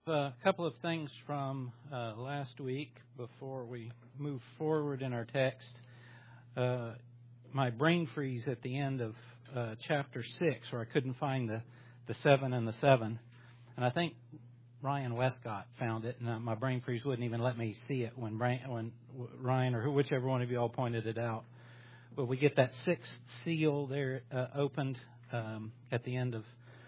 a couple of things from last week before we move forward in our text. My brain freeze at the end of chapter 6, where I couldn't find the 7 and the 7. And I think Ryan Westcott found it, and my brain freeze wouldn't even let me see it when Ryan or whichever one of you all pointed it out. But we get that 6th seal there opened at the end of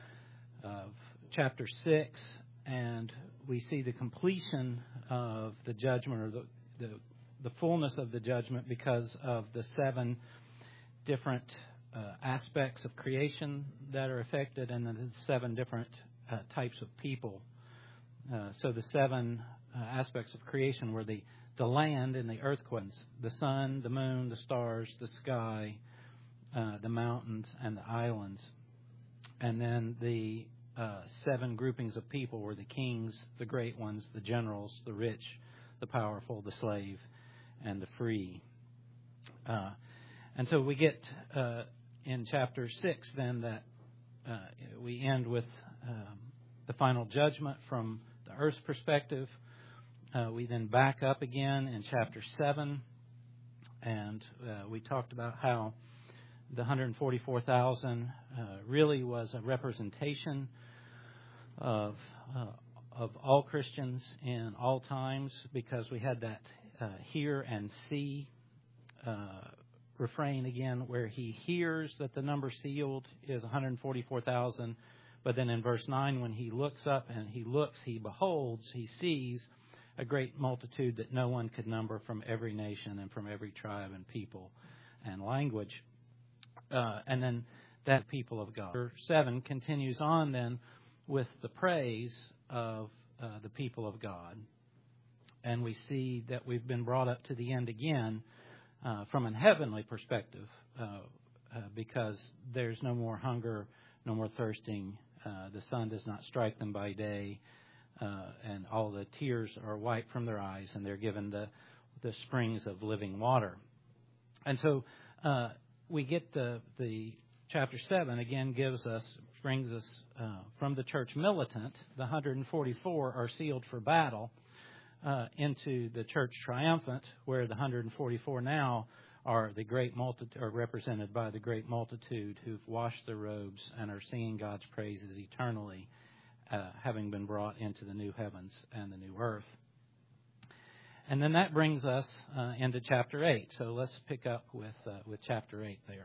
chapter 6, and we see the completion of the judgment, or the fullness of the judgment, because of the 7 different aspects of creation that are affected, and then the 7 different types of people. So the 7 aspects of creation were the land and the earthquakes, the sun, the moon, the stars, the sky, the mountains, and the islands. And then the 7 groupings of people were the kings, the great ones, the generals, the rich, the powerful, the slave, and the free. And so we get in chapter 6 then that we end with the final judgment from the earth's perspective. We then back up again in chapter 7, and we talked about how the 144,000 really was a representation of all Christians in all times, because we had that hear and see refrain again, where he hears that the number sealed is 144,000, but then in verse 9, when he looks up and he beholds, he sees a great multitude that no one could number, from every nation and from every tribe and people and language. And then that people of God. Verse 7 continues on then with the praise of the people of God. And we see that we've been brought up to the end again from a heavenly perspective, because there's no more hunger, no more thirsting. The sun does not strike them by day, and all the tears are wiped from their eyes, and they're given the springs of living water. And so we get the chapter 7 again brings us from the church militant, the 144 are sealed for battle, into the church triumphant, where the 144 now are the great multitude, are represented by the great multitude who've washed their robes and are singing God's praises eternally, having been brought into the new heavens and the new earth. And then that brings us into chapter 8. So let's pick up with chapter 8 there.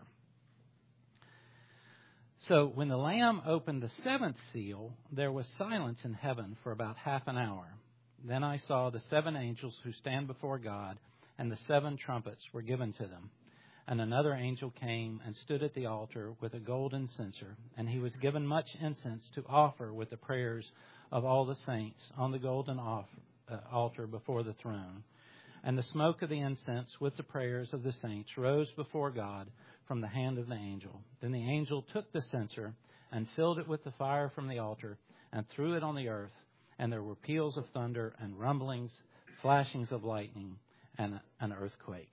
So when the Lamb opened the 7th seal, there was silence in heaven for about half an hour. Then I saw the 7 angels who stand before God, and the 7 trumpets were given to them. And another angel came and stood at the altar with a golden censer, and he was given much incense to offer with the prayers of all the saints on the golden altar before the throne. And the smoke of the incense with the prayers of the saints rose before God from the hand of the angel. Then the angel took the censer and filled it with the fire from the altar and threw it on the earth. And there were peals of thunder and rumblings, flashings of lightning, and an earthquake.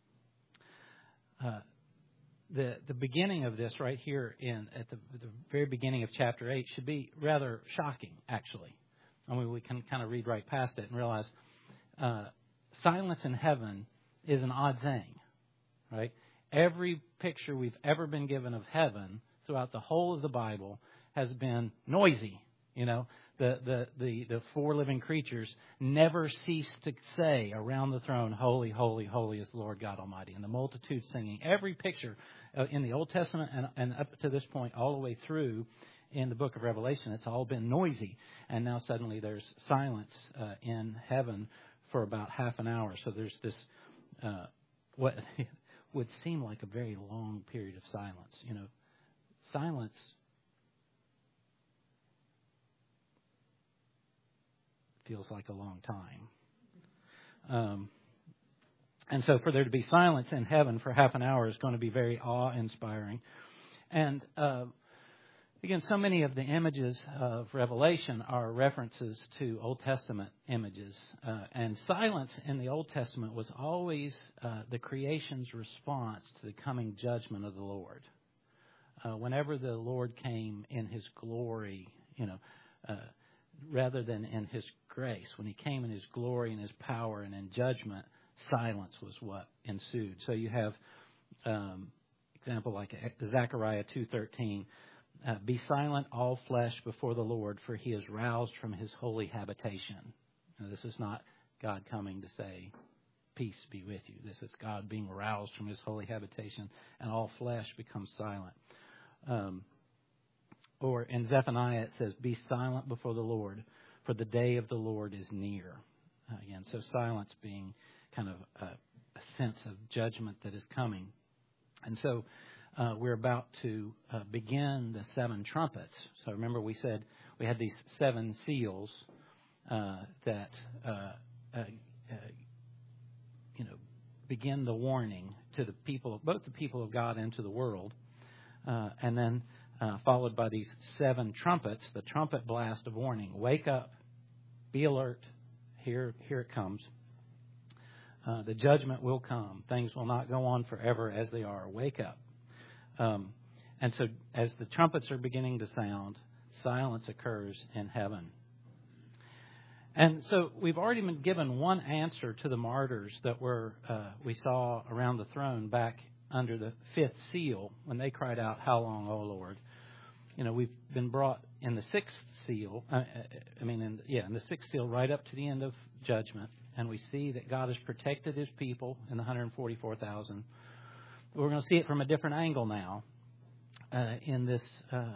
The beginning of this right here at the very beginning of chapter 8 should be rather shocking, actually. I mean, we can kind of read right past it and realize silence in heaven is an odd thing, right? Every picture we've ever been given of heaven throughout the whole of the Bible has been noisy. You know, the 4 living creatures never cease to say around the throne, "Holy, holy, holy is the Lord God Almighty." And the multitude singing. Every picture in the Old Testament and up to this point, all the way through in the book of Revelation, it's all been noisy. And now suddenly there's silence in heaven for about half an hour. So there's this what would seem like a very long period of silence. You know, silence feels like a long time. And so for there to be silence in heaven for half an hour is going to be very awe-inspiring. And again, so many of the images of Revelation are references to Old Testament images. And silence in the Old Testament was always the creation's response to the coming judgment of the Lord. Whenever the Lord came in His glory, rather than in His grace. When He came in His glory and His power and in judgment, silence was what ensued. So you have example like Zechariah 2:13. Be silent, all flesh, before the Lord, for He is roused from His holy habitation. Now, this is not God coming to say, peace be with you. This is God being roused from His holy habitation, and all flesh becomes silent. Or in Zephaniah it says, be silent before the Lord, for the day of the Lord is near. Again, so silence being kind of a sense of judgment that is coming. And so we're about to begin the 7 trumpets. So remember we said we had these 7 seals that begin the warning to the people, both the people of God and to the world. And then followed by these 7 trumpets, the trumpet blast of warning. Wake up, be alert, here it comes. The judgment will come. Things will not go on forever as they are. Wake up. And so as the trumpets are beginning to sound, silence occurs in heaven. And so we've already been given one answer to the martyrs that we saw around the throne back under the 5th seal when they cried out, how long, O Lord? We've been brought in the 6th seal, in the 6th seal right up to the end of judgment. And we see that God has protected His people in the 144,000. We're going to see it from a different angle now in this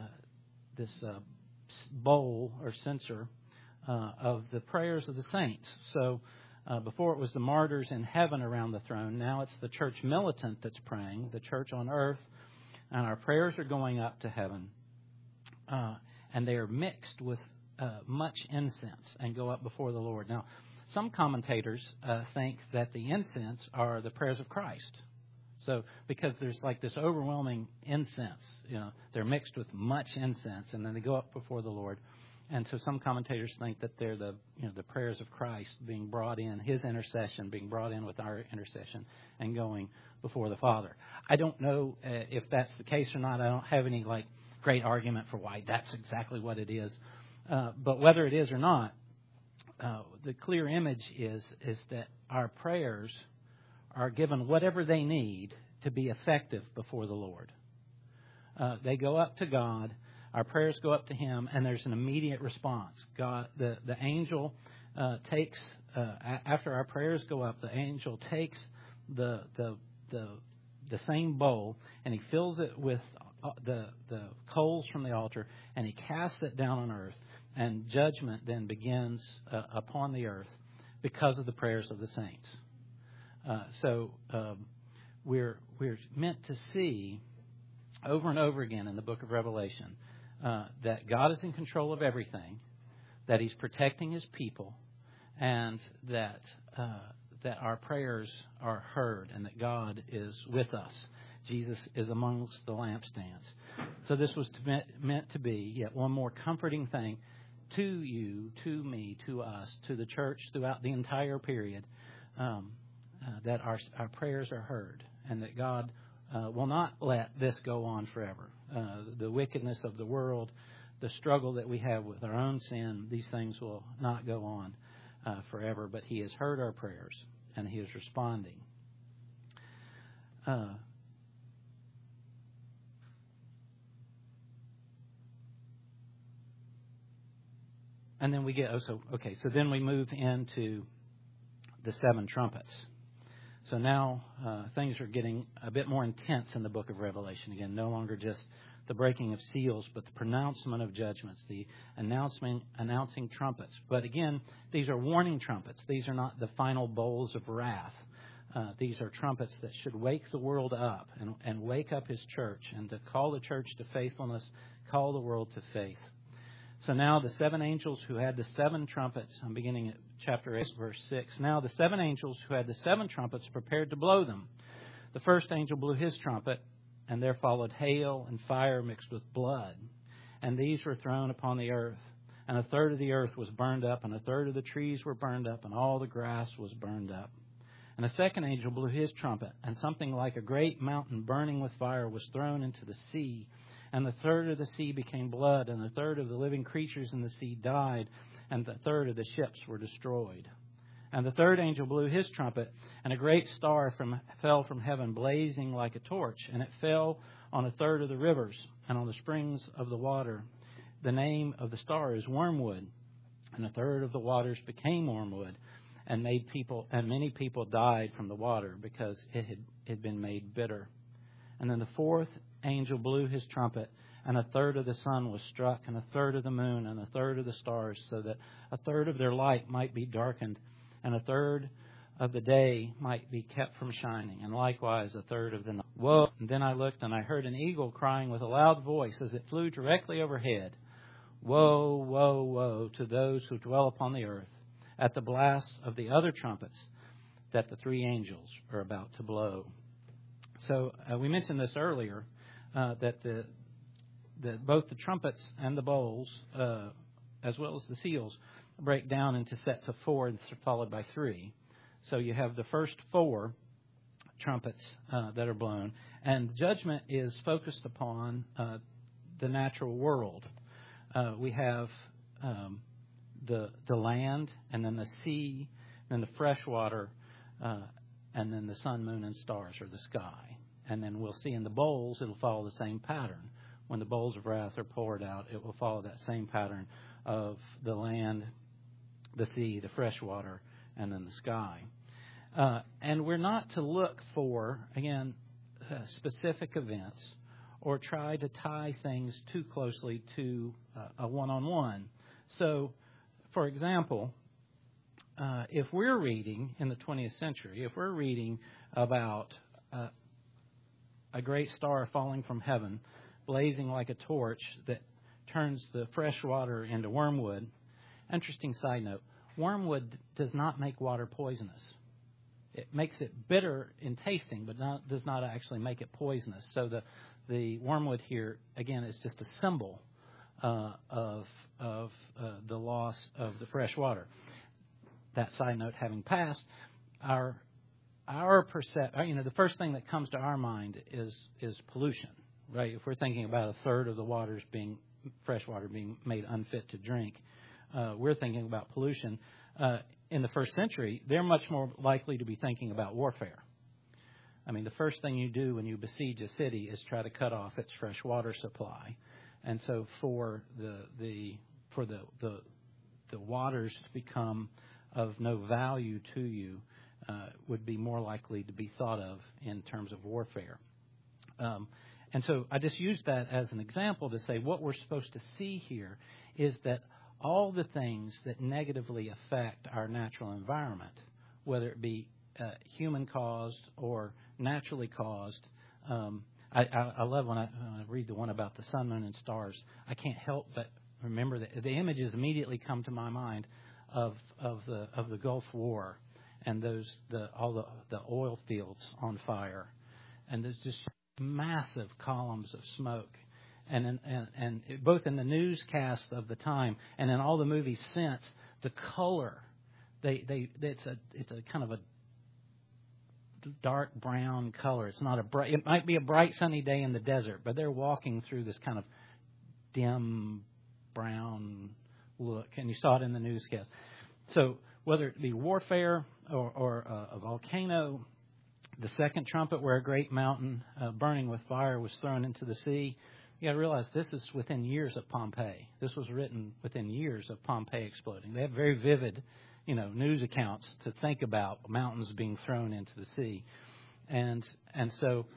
bowl or censer of the prayers of the saints. So before it was the martyrs in heaven around the throne. Now it's the church militant that's praying, the church on earth. And our prayers are going up to heaven. And they are mixed with much incense and go up before the Lord. Now, some commentators think that the incense are the prayers of Christ. So, because there's like this overwhelming incense, they're mixed with much incense, and then they go up before the Lord. And so, some commentators think that they're the prayers of Christ being brought in, His intercession being brought in with our intercession, and going before the Father. I don't know if that's the case or not. I don't have any great argument for why that's exactly what it is. But whether it is or not, the clear image is that our prayers are given whatever they need to be effective before the Lord. They go up to God, our prayers go up to Him, and there's an immediate response. God, the angel takes after our prayers go up, the angel takes the same bowl and he fills it with the coals from the altar, and he casts it down on earth. And judgment then begins upon the earth because of the prayers of the saints. So we're meant to see over and over again in the book of Revelation that God is in control of everything, that He's protecting His people, and that our prayers are heard, and that God is with us. Jesus is amongst the lampstands. So this was meant to be yet one more comforting thing to you, to me, to us, to the church throughout the entire period, that our prayers are heard, and that God will not let this go on forever. The wickedness of the world, the struggle that we have with our own sin, these things will not go on forever, but He has heard our prayers, and He is responding. And then we get, so then we move into the 7 trumpets. So now things are getting a bit more intense in the book of Revelation. Again, no longer just the breaking of seals, but the pronouncement of judgments, the announcing trumpets. But again, these are warning trumpets. These are not the final bowls of wrath. These are trumpets that should wake the world up and wake up His church, and to call the church to faithfulness, call the world to faith. So now the 7 angels who had the 7 trumpets, I'm beginning at chapter 8, verse 6. Now the 7 angels who had the 7 trumpets prepared to blow them. The first angel blew his trumpet, and there followed hail and fire mixed with blood. And these were thrown upon the earth. And a third of the earth was burned up, and a third of the trees were burned up, and all the grass was burned up. And a second angel blew his trumpet, and something like a great mountain burning with fire was thrown into the sea. And the third of the sea became blood, and a third of the living creatures in the sea died. and the third of the ships were destroyed. And the third angel blew his trumpet, and a great star fell from heaven, blazing like a torch, and it fell on a third of the rivers and on the springs of the water. The name of the star is Wormwood, and a third of the waters became wormwood, and many people died from the water because it had been made bitter. And then the fourth angel blew his trumpet, and a third of the sun was struck, and a third of the moon, and a third of the stars, so that a third of their light might be darkened, and a third of the day might be kept from shining, and likewise a third of the night. Woe! And then I looked, and I heard an eagle crying with a loud voice as it flew directly overhead. Woe, woe, woe to those who dwell upon the earth at the blast of the other trumpets that the three angels are about to blow. So we mentioned this earlier, that both the trumpets and the bowls, as well as the seals, break down into sets of four followed by three. So you have the first four trumpets that are blown, and judgment is focused upon the natural world. We have the land, and then the sea, then the fresh water, and then the sun, moon, and stars, or the sky. And then we'll see in the bowls, it'll follow the same pattern. When the bowls of wrath are poured out, it will follow that same pattern of the land, the sea, the fresh water, and then the sky. And we're not to look for, again, specific events or try to tie things too closely to a one-on-one. So, for example, if we're reading in the 20th century, if we're reading about a great star falling from heaven, blazing like a torch that turns the fresh water into wormwood. Interesting side note, wormwood does not make water poisonous. It makes it bitter in tasting, but does not actually make it poisonous. So the wormwood here, again, is just a symbol of the loss of the fresh water. That side note having passed, the first thing that comes to our mind is pollution, right? If we're thinking about a third of the waters being fresh water being made unfit to drink, we're thinking about pollution. In the first century, they're much more likely to be thinking about warfare. I mean, the first thing you do when you besiege a city is try to cut off its fresh water supply, and so for the waters to become of no value to you would be more likely to be thought of in terms of warfare. And so I just used that as an example to say what we're supposed to see here is that all the things that negatively affect our natural environment, whether it be human-caused or naturally caused. I love when I read the one about the sun, moon, and stars. I can't help but remember that the images immediately come to my mind of the Gulf War and all the oil fields on fire, and there's just massive columns of smoke. And both in the newscasts of the time and in all the movies since, the color, it's a kind of a dark brown color. It's not it might be a bright sunny day in the desert, but they're walking through this kind of dim brown look, and you saw it in the newscast. So whether it be warfare or a volcano, the second trumpet where a great mountain burning with fire was thrown into the sea. You got to realize this is within years of Pompeii. This was written within years of Pompeii exploding. They have very vivid, news accounts to think about mountains being thrown into the sea, and so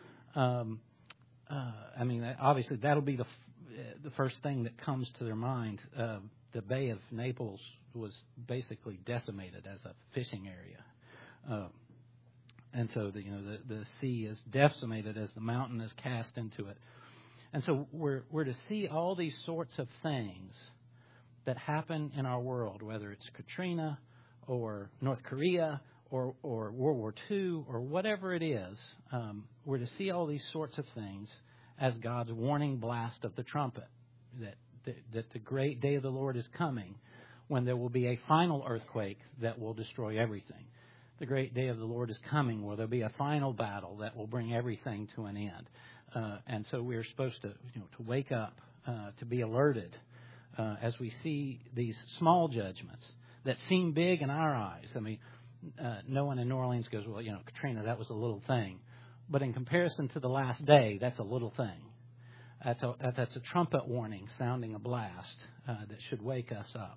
obviously that'll be the first thing that comes to their mind. The Bay of Naples was basically decimated as a fishing area, and so the sea is decimated as the mountain is cast into it. And so we're to see all these sorts of things that happen in our world, whether it's Katrina or North Korea or World War II or whatever it is. We're to see all these sorts of things as God's warning blast of the trumpet, that the great day of the Lord is coming, when there will be a final earthquake that will destroy everything. The great day of the Lord is coming, where there'll be a final battle that will bring everything to an end. And so we're supposed to wake up, to be alerted as we see these small judgments that seem big in our eyes. I mean, no one in New Orleans goes, well, Katrina, that was a little thing. But in comparison to the last day, that's a little thing. That's a trumpet warning sounding a blast that should wake us up.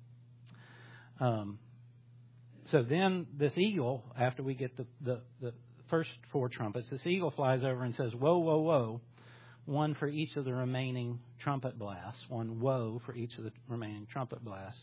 So then this eagle, after we get the first 4 trumpets, this eagle flies over and says, woe, woe, woe, one for each of the remaining trumpet blasts, one woe for each of the remaining trumpet blasts.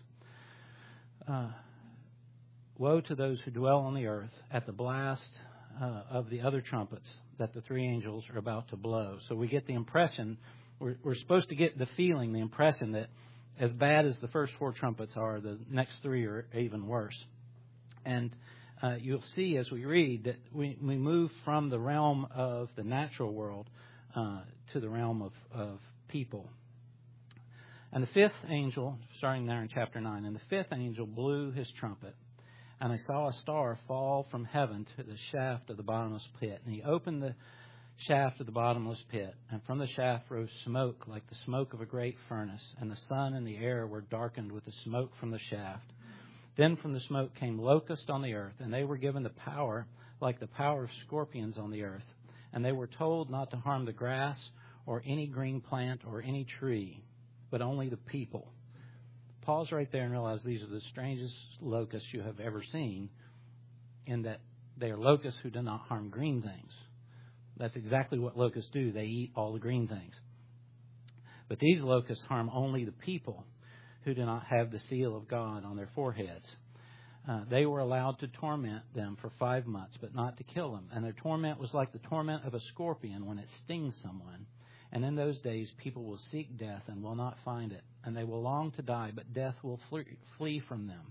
Woe to those who dwell on the earth at the blast of the other trumpets that the 3 angels are about to blow. So we get the impression, we're supposed to get the feeling, the impression that as bad as the first 4 trumpets are, the next 3 are even worse. And you'll see as we read that we move from the realm of the natural world to the realm of people. And the 5th angel, starting there in chapter 9, and the 5th angel blew his trumpet, and I saw a star fall from heaven to the shaft of the bottomless pit. And he opened the shaft of the bottomless pit, and from the shaft rose smoke like the smoke of a great furnace, and the sun and the air were darkened with the smoke from the shaft. Then from the smoke came locusts on the earth, and they were given the power like the power of scorpions on the earth. And they were told not to harm the grass or any green plant or any tree, but only the people. Pause right there and realize these are the strangest locusts you have ever seen, in that they are locusts who do not harm green things. That's exactly what locusts do. They eat all the green things. But these locusts harm only the people who do not have the seal of God on their foreheads. They were allowed to torment them for 5 months, but not to kill them. And their torment was like the torment of a scorpion when it stings someone. And in those days, people will seek death and will not find it. And they will long to die, but death will flee from them.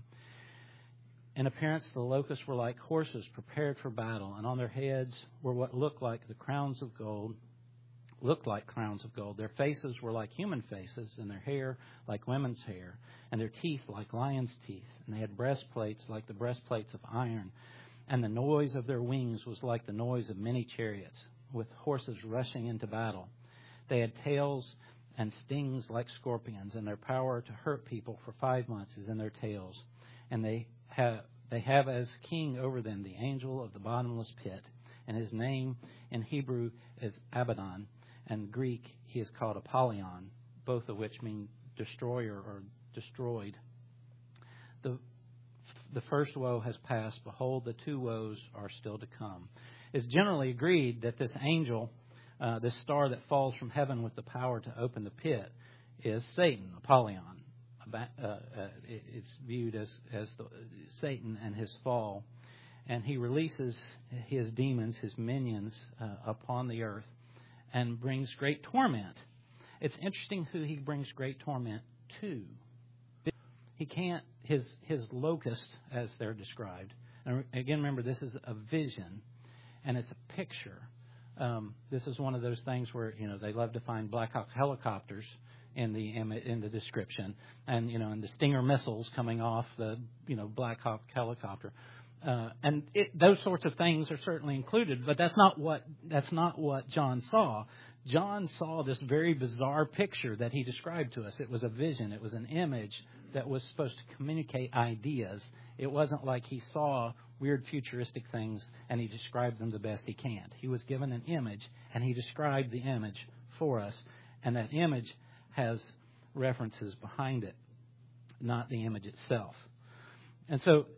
In appearance, the locusts were like horses prepared for battle, and on their heads were what looked like crowns of gold. Their faces were like human faces, and their hair like women's hair, and their teeth like lions' teeth. And they had breastplates like the breastplates of iron. And the noise of their wings was like the noise of many chariots, with horses rushing into battle. They had tails and stings like scorpions, and their power to hurt people for 5 months is in their tails. And they have as king over them the angel of the bottomless pit, and his name in Hebrew is Abaddon, and Greek he is called Apollyon, both of which mean destroyer or destroyed. The first woe has passed. Behold, the 2 woes are still to come. It's generally agreed that this angel, this star that falls from heaven with the power to open the pit, is Satan, Apollyon. It's viewed as Satan and his fall. And he releases his demons, his minions, upon the earth and brings great torment. It's interesting who he brings great torment to. He can't, his locusts, as they're described. And again, remember, this is a vision, and it's a picture. This is one of those things where, they love to find Black Hawk helicopters in the description, and and the Stinger missiles coming off the Black Hawk helicopter, and those sorts of things are certainly included. But that's not what John saw. John saw this very bizarre picture that he described to us. It was a vision. It was an image that was supposed to communicate ideas. It wasn't like he saw weird futuristic things and he described them the best he can. He was given an image and he described the image for us. And that image has references behind it, not the image itself. And so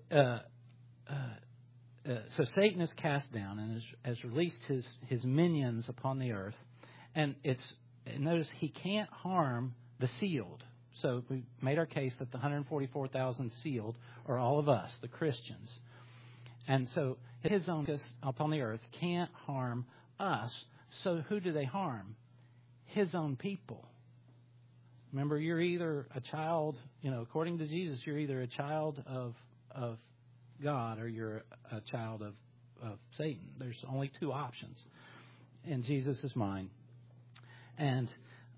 Satan is cast down and has released his minions upon the earth. And notice he can't harm the sealed. So we made our case that the 144,000 sealed are all of us, the Christians. And so his own upon the earth can't harm us. So who do they harm? His own people. Remember, you're either a child, according to Jesus, you're either a child of God or you're a child of Satan. There's only 2 options in Jesus' mind. And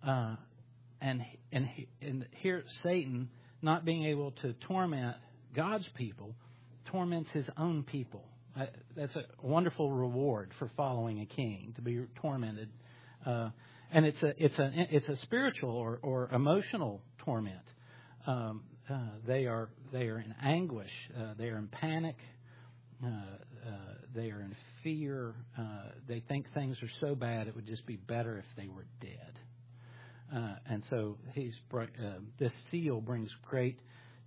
here Satan, not being able to torment God's people, torments his own people. That's a wonderful reward for following a king, to be tormented. And it's a spiritual or emotional torment. They are in anguish. They are in panic. They are in fear. They think things are so bad it would just be better if they were dead. And so this seal brings great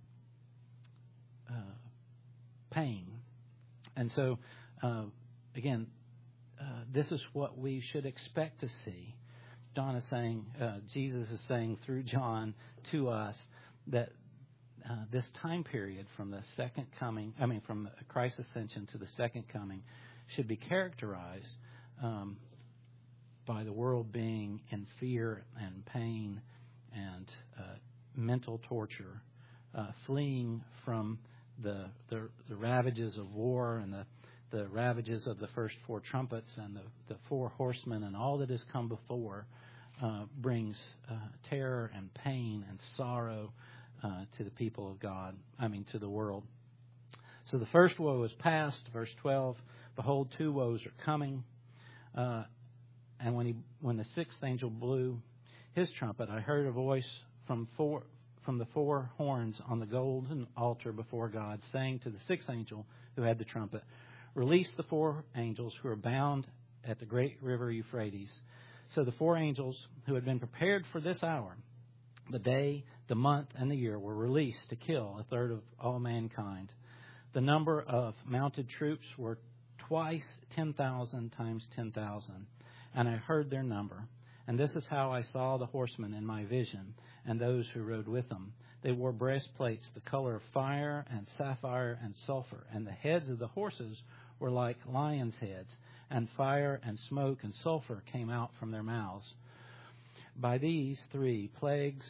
pain. And so, again, this is what we should expect to see. John is saying, Jesus is saying through John to us that this time period from the second coming, from Christ's ascension to the second coming, should be characterized by the world being in fear and pain and mental torture, fleeing from the ravages of war and the ravages of the first four trumpets and the four horsemen and all that has come before brings terror and pain and sorrow to the people of God, to the world. So the first woe is past, verse 12. Behold, two woes are coming. And when the sixth angel blew his trumpet, I heard a voice from the four horns on the golden altar before God, saying to the sixth angel who had the trumpet, release the four angels who are bound at the great river Euphrates. So the four angels who had been prepared for this hour, the day, the month, and the year, were released to kill a third of all mankind. The number of mounted troops were twice 10,000 times 10,000. And I heard their number. And this is how I saw the horsemen in my vision, and those who rode with them. They wore breastplates the color of fire and sapphire and sulfur. And the heads of the horses were like lions' heads, and fire and smoke and sulfur came out from their mouths. By these three plagues,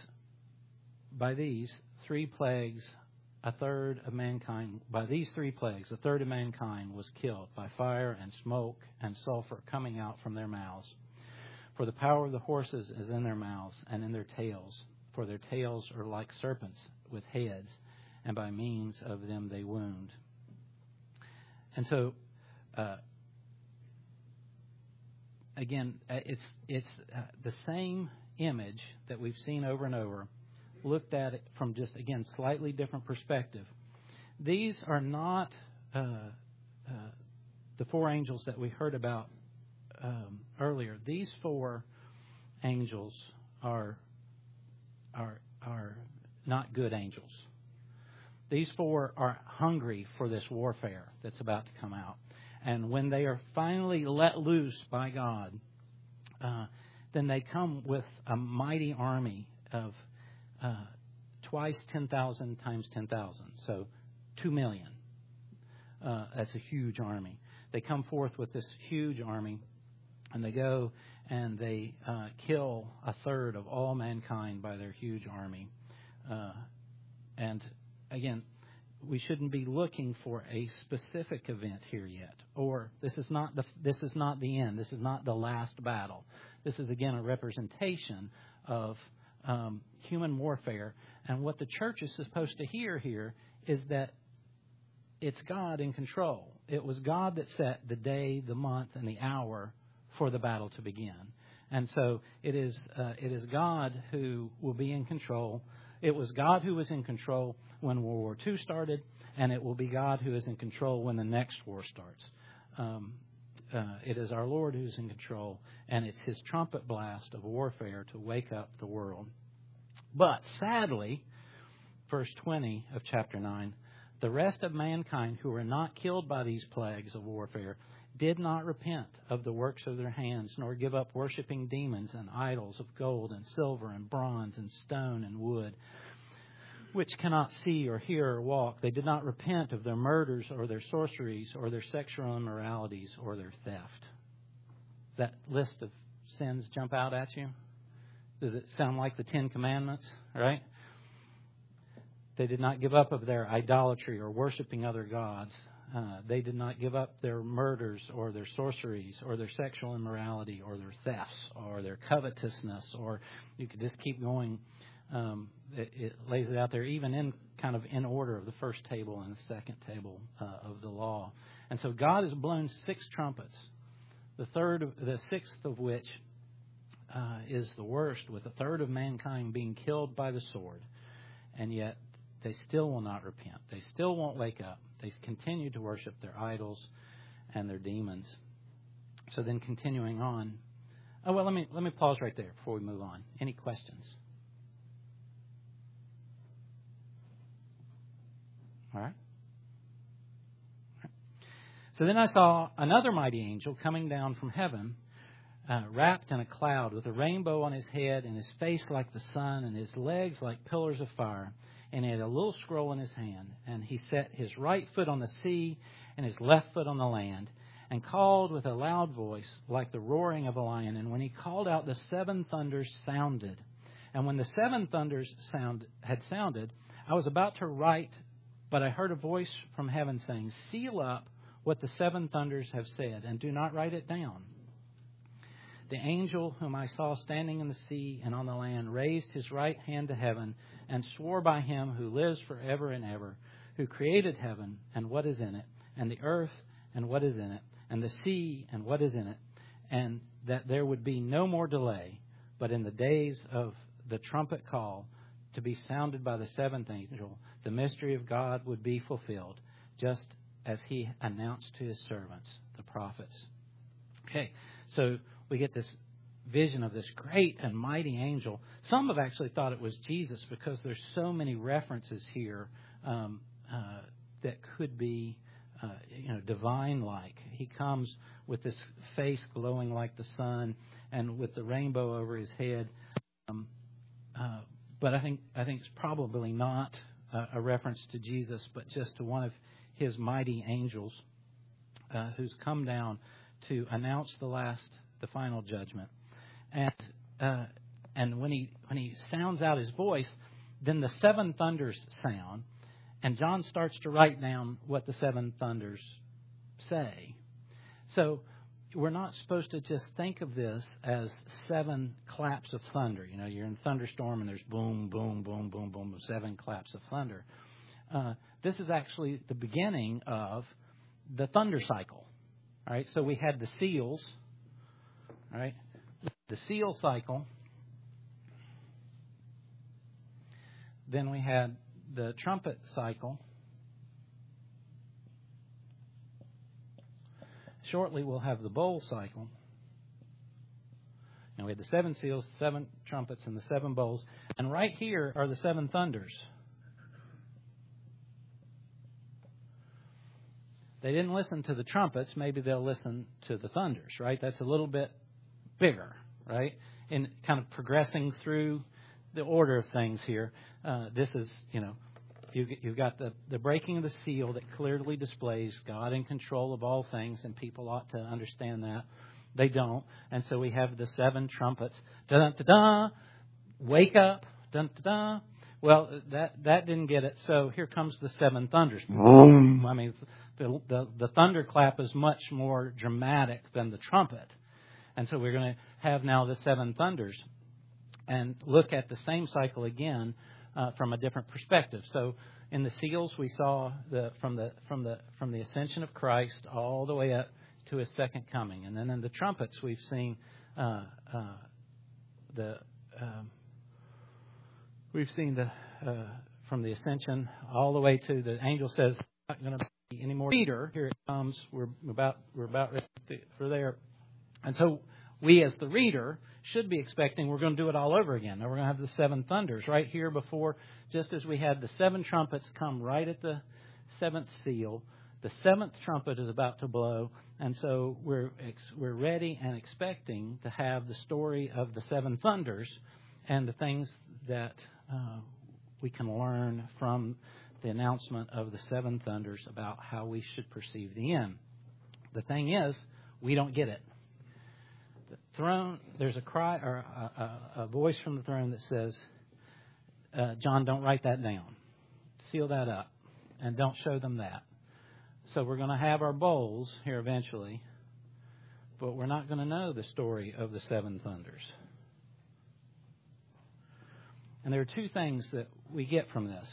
a third of mankind was killed by fire and smoke and sulfur coming out from their mouths. For the power of the horses is in their mouths and in their tails, for their tails are like serpents with heads, and by means of them they wound. And so, again, it's the same image that we've seen over and over, looked at it from just, again, slightly different perspective. These are not the four angels that we heard about earlier. These four angels are not good angels. These four are hungry for this warfare that's about to come out. And when they are finally let loose by God, then they come with a mighty army of twice 10,000 times 10,000. So 2 million. That's a huge army. They come forth with this huge army, and they go and they kill a third of all mankind by their huge army. And again, we shouldn't be looking for a specific event here yet. Or this is not the end. This is not the last battle. This is, again, a representation of human warfare. And what the church is supposed to hear here is that it's God in control. It was God that set the day, the month, and the hour for the battle to begin. And so it is God who will be in control. It was God who was in control when World War II started, and it will be God who is in control when the next war starts. It is our Lord who's in control, and it's His trumpet blast of warfare to wake up the world. But sadly, verse 20 of chapter 9, the rest of mankind who were not killed by these plagues of warfare did not repent of the works of their hands, nor give up worshiping demons and idols of gold and silver and bronze and stone and wood, which cannot see or hear or walk. They did not repent of their murders or their sorceries or their sexual immoralities or their theft. Does that list of sins jump out at you? Does it sound like the Ten Commandments, right? They did not give up of their idolatry or worshiping other gods. They did not give up their murders or their sorceries or their sexual immorality or their thefts or their covetousness, or you could just keep going. It lays it out there, even in order of the first table and the second table of the law. And so God has blown 6 trumpets, the sixth of which is the worst, with a third of mankind being killed by the sword. And yet they still will not repent. They still won't wake up. They continue to worship their idols and their demons. So then continuing on. Oh, well, let me pause right there before we move on. Any questions? All right. So then I saw another mighty angel coming down from heaven, wrapped in a cloud, with a rainbow on his head, and his face like the sun, and his legs like pillars of fire. And he had a little scroll in his hand, and he set his right foot on the sea and his left foot on the land, and called with a loud voice like the roaring of a lion. And when he called out, the seven thunders sounded. And when the seven thunders had sounded, I was about to write, but I heard a voice from heaven saying, "Seal up what the seven thunders have said, and do not write it down." The angel whom I saw standing in the sea and on the land raised his right hand to heaven and swore by him who lives forever and ever, who created heaven and what is in it, and the earth and what is in it, and the sea and what is in it, and that there would be no more delay, but in the days of the trumpet call to be sounded by the seventh angel, the mystery of God would be fulfilled, just as he announced to his servants, the prophets. Okay, so we get this vision of this great and mighty angel. Some have actually thought it was Jesus because there's so many references here that could be divine-like. He comes with this face glowing like the sun and with the rainbow over his head. But I think it's probably not a reference to Jesus, but just to one of his mighty angels who's come down to announce the final judgment. And when he sounds out his voice, then the seven thunders sound, and John starts to write down what the seven thunders say. So we're not supposed to just think of this as seven claps of thunder. You know, you're in a thunderstorm and there's boom, boom, boom, boom, boom, seven claps of thunder. This is actually the beginning of the thunder cycle. All right, so we had the seals. All right, the seal cycle. Then we had the trumpet cycle. Shortly, we'll have the bowl cycle. And we had the seven seals, seven trumpets, and the seven bowls. And right here are the seven thunders. They didn't listen to the trumpets. Maybe they'll listen to the thunders, right? That's a little bit bigger, right? In kind of progressing through the order of things here. This is, you've got the breaking of the seal that clearly displays God in control of all things, and people ought to understand that. They don't. And so we have the seven trumpets. Da-da-da-da, wake up, da-da-da. Well, that didn't get it. So here comes the seven thunders. I mean, the thunderclap is much more dramatic than the trumpet. And so we're going to have now the seven thunders and look at the same cycle again from a different perspective. So in the seals, we saw from the ascension of Christ all the way up to his second coming. And then in the trumpets, we've seen from the ascension all the way to the angel says, not going to be any more reader. Here it comes. We're about ready for there. And so we as the reader should be expecting we're going to do it all over again. Now we're going to have the seven thunders right here before, just as we had the seven trumpets come right at the seventh seal. The seventh trumpet is about to blow, and so we're ready and expecting to have the story of the seven thunders and the things that we can learn from the announcement of the seven thunders about how we should perceive the end. The thing is, we don't get it. The throne, there's a cry or a voice from the throne that says, John, don't write that down. Seal that up, and don't show them that. So we're going to have our bowls here eventually, but we're not going to know the story of the seven thunders. And there are two things that we get from this.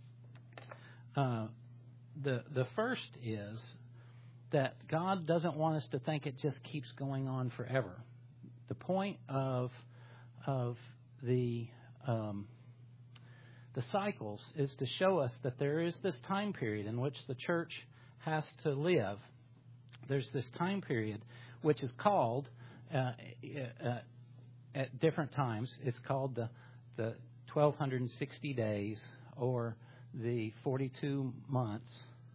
The first is that God doesn't want us to think it just keeps going on forever. The point of the cycles is to show us that there is this time period in which the church has to live. There's this time period which is called, at different times, it's called the 1260 days or the 42 months.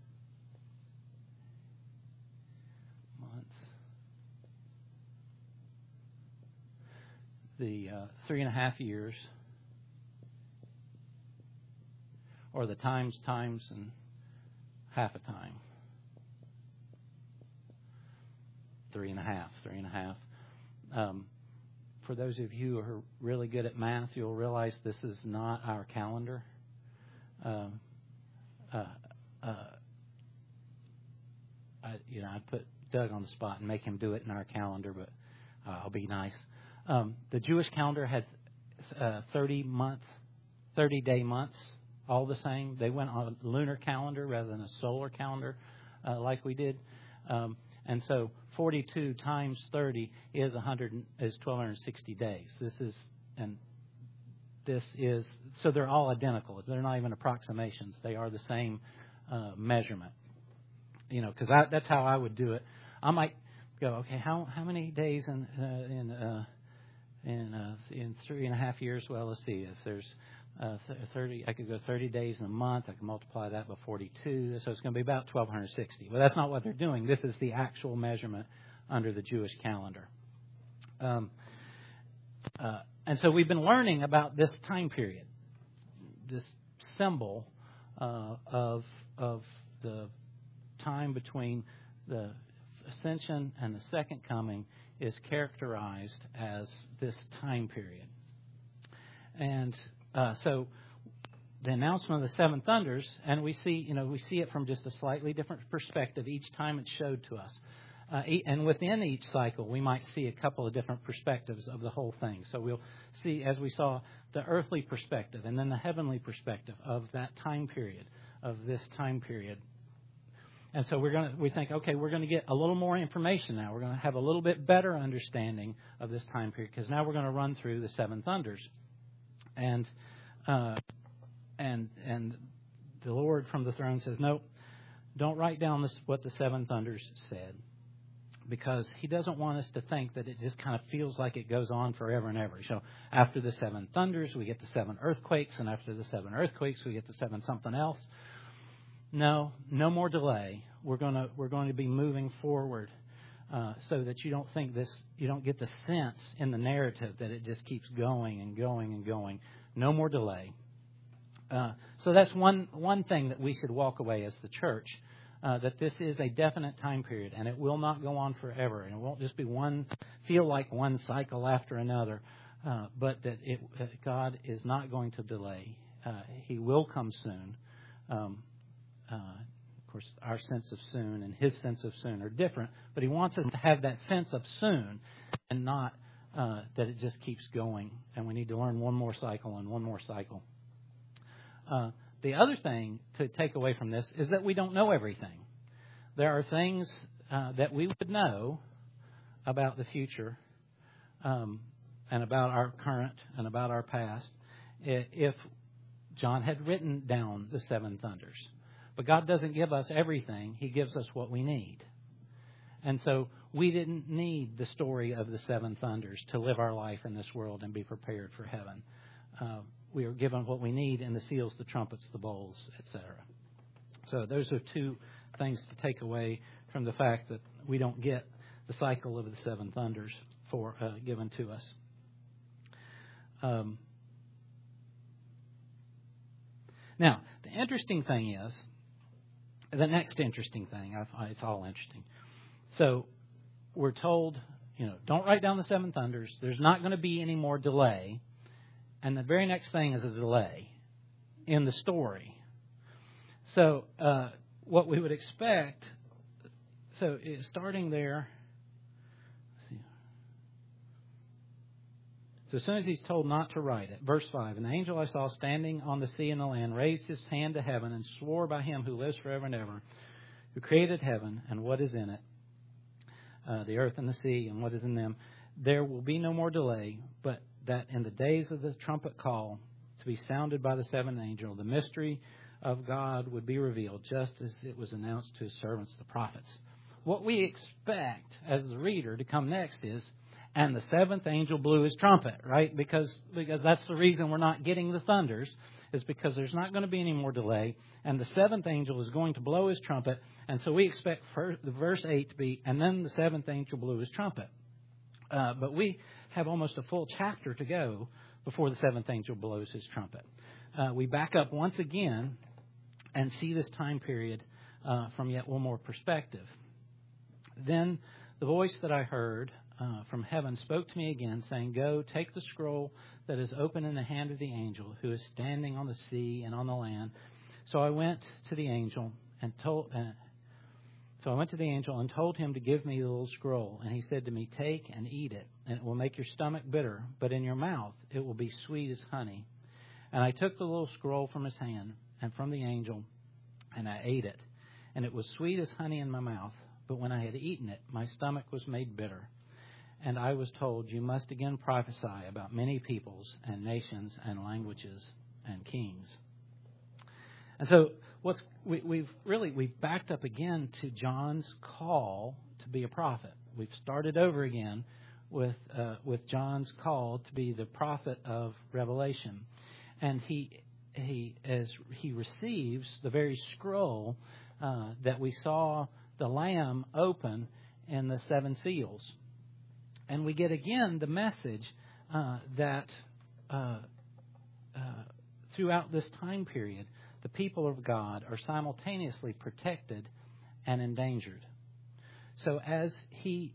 The 3.5 years, or the times and half a time. 3.5. For those of you who are really good at math, you'll realize this is not our calendar. I'd put Doug on the spot and make him do it in our calendar, but I'll be nice. The Jewish calendar had 30-day months, all the same. They went on a lunar calendar rather than a solar calendar like we did. And so 42 times 30 is 1,260 days. So they're all identical. They're not even approximations. They are the same measurement. Because that's how I would do it. I might go, okay, how many days in 3.5 years? Well, let's see. If there's 30, I could go 30 days in a month. I can multiply that by 42. So it's going to be about 1,260. Well, that's not what they're doing. This is the actual measurement under the Jewish calendar. And so we've been learning about this time period, this symbol of the time between the ascension and the second coming is characterized as this time period. And so the announcement of the seven thunders, and we see it from just a slightly different perspective each time it's showed to us. And within each cycle, we might see a couple of different perspectives of the whole thing. So we'll see, as we saw, the earthly perspective and then the heavenly perspective of that time period, of this time period. And so we think, okay, we're going to get a little more information now. We're going to have a little bit better understanding of this time period because now we're going to run through the seven thunders. And the Lord from the throne says, no, don't write down what the seven thunders said, because He doesn't want us to think that it just kind of feels like it goes on forever and ever. So after the seven thunders, we get the seven earthquakes, and after the seven earthquakes, we get the seven something else. No more delay. We're going to be moving forward, so that you don't think this. You don't get the sense in the narrative that it just keeps going and going and going. No more delay. So that's one thing that we should walk away as the church, that this is a definite time period, and it will not go on forever, and it won't just be feel like one cycle after another, but that God is not going to delay. He will come soon. Of course, our sense of soon and His sense of soon are different, but He wants us to have that sense of soon and not that it just keeps going, and we need to learn one more cycle and one more cycle. The other thing to take away from this is that we don't know everything. There are things that we would know about the future and about our current and about our past if John had written down the seven thunders. But God doesn't give us everything. He gives us what we need. And so we didn't need the story of the seven thunders to live our life in this world and be prepared for heaven. We are given what we need in the seals, the trumpets, the bowls, etc. So those are two things to take away from the fact that we don't get the cycle of the seven thunders given to us. Now, the interesting thing is, the next interesting thing, it's all interesting. So we're told, don't write down the seven thunders. There's not going to be any more delay. And the very next thing is a delay in the story. So what we would expect, starting there, so as soon as he's told not to write it, verse 5, and the angel I saw standing on the sea and the land raised his hand to heaven and swore by Him who lives forever and ever, who created heaven and what is in it, the earth and the sea and what is in them, there will be no more delay, but that in the days of the trumpet call to be sounded by the seventh angel, the mystery of God would be revealed, just as it was announced to his servants, the prophets. What we expect as the reader to come next is, and the seventh angel blew his trumpet, right? Because that's the reason we're not getting the thunders, is because there's not going to be any more delay, and the seventh angel is going to blow his trumpet, and so we expect verse 8 to be, and then the seventh angel blew his trumpet. But we have almost a full chapter to go before the seventh angel blows his trumpet. We back up once again and see this time period from yet one more perspective. Then the voice that I heard from heaven spoke to me again, saying, "Go, take the scroll that is open in the hand of the angel who is standing on the sea and on the land." So I went to the angel and told him to give me the little scroll. And he said to me, "Take and eat it, and it will make your stomach bitter, but in your mouth it will be sweet as honey." And I took the little scroll from his hand and from the angel, and I ate it. And it was sweet as honey in my mouth. But when I had eaten it, my stomach was made bitter. And I was told, "You must again prophesy about many peoples and nations and languages and kings." And so we've backed up again to John's call to be a prophet. We've started over again with John's call to be the prophet of Revelation, and he receives the very scroll that we saw the Lamb open in the seven seals, and we get again the message that throughout this time period, the people of God are simultaneously protected and endangered. So as he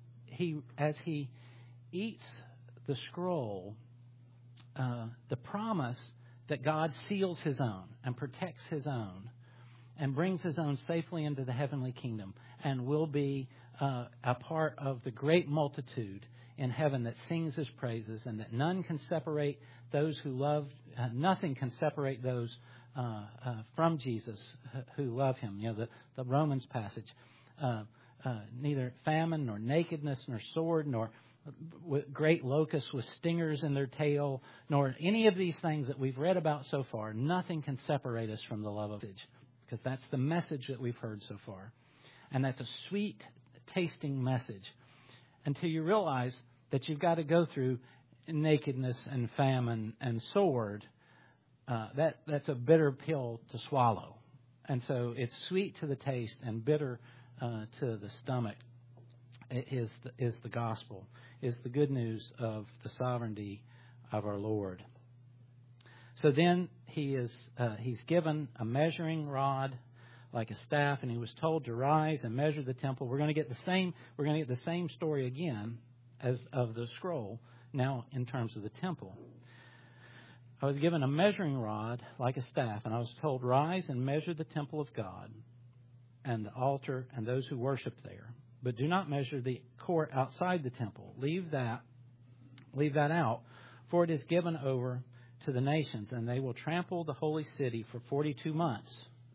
eats the scroll, the promise that God seals his own and protects his own and brings his own safely into the heavenly kingdom and will be a part of the great multitude in heaven that sings his praises, and that none can separate those who love, nothing can separate those from Jesus who love him. You know, the Romans passage, neither famine nor nakedness nor sword nor great locusts with stingers in their tail, nor any of these things that we've read about so far, nothing can separate us from the love of God, because that's the message that we've heard so far. And that's a sweet tasting message until you realize that you've got to go through nakedness and famine and sword. That's a bitter pill to swallow. And so it's sweet to the taste and bitter to the stomach. It is the gospel, is the good news of the sovereignty of our Lord. So then he's given a measuring rod like a staff, and he was told to rise and measure the temple. We're going to get the same story again as of the scroll, now in terms of the temple. I was given a measuring rod like a staff, and I was told, "Rise and measure the temple of God and the altar and those who worship there. But do not measure the court outside the temple. Leave that out, for it is given over to the nations, and they will trample the holy city for 42 months."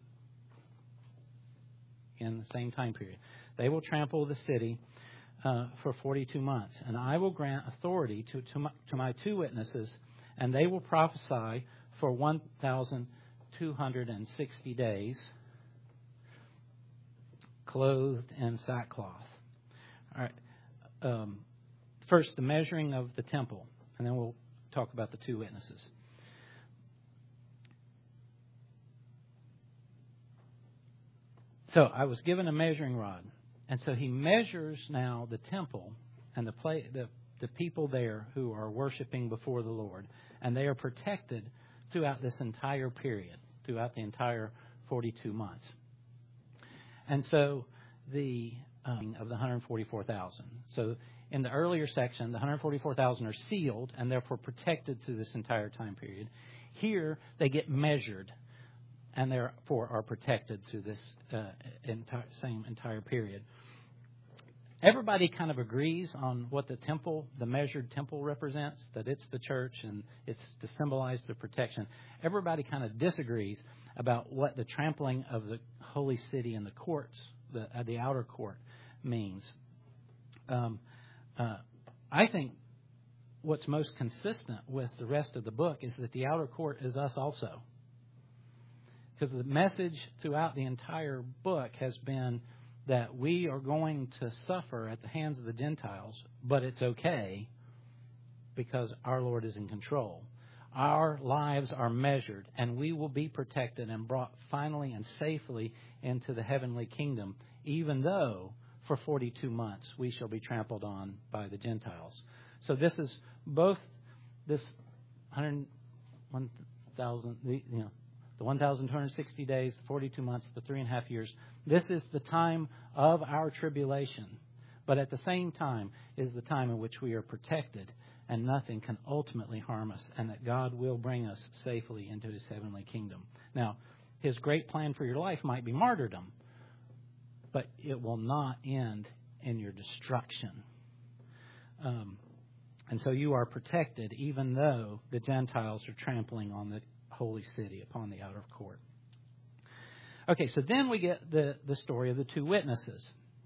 In the same time period, they will trample the city for 42 months, and I will grant authority to my two witnesses, and they will prophesy for 1,260 days, clothed in sackcloth. All right. First, the measuring of the temple, and then we'll talk about the two witnesses. So I was given a measuring rod, and so he measures now the temple and the people there who are worshiping before the Lord, and they are protected throughout this entire period, throughout the entire 42 months. And so the of the 144,000. So in the earlier section, the 144,000 are sealed and therefore protected through this entire time period. Here they get measured and therefore are protected through this entire period. Everybody kind of agrees on what the measured temple represents, that it's the church and it's to symbolize the protection. Everybody kind of disagrees about what the trampling of the holy city and the courts, the outer court, means. I think what's most consistent with the rest of the book is that the outer court is us also. Because the message throughout the entire book has been that we are going to suffer at the hands of the Gentiles, but it's okay because our Lord is in control. Our lives are measured, and we will be protected and brought finally and safely into the heavenly kingdom, even though for 42 months we shall be trampled on by the Gentiles. So this is both this 1,000, the 1,260 days, the 42 months, the 3.5 years. This is the time of our tribulation, but at the same time is the time in which we are protected and nothing can ultimately harm us, and that God will bring us safely into His heavenly kingdom. Now, His great plan for your life might be martyrdom, but it will not end in your destruction. And so you are protected even though the Gentiles are trampling on the holy city, upon the outer court. Okay, so then we get the story of the two witnesses.